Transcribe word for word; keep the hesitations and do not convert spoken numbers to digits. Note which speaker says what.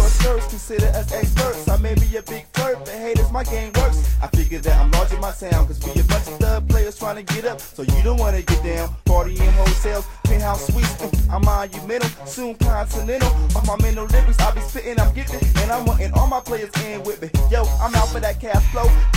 Speaker 1: our skirts, consider us experts. I may be a big flirt, but haters, my game works. I figure that I'm large in my town, cause we a bunch of thug players trying to get up, so you don't wanna get down. Party in hotels, penthouse suites, I'm monumental, soon continental. Off my mental lyrics, I be spitting, I'm getting, and I'm wanting all my players in with me. Yo, I'm out for that cash flow.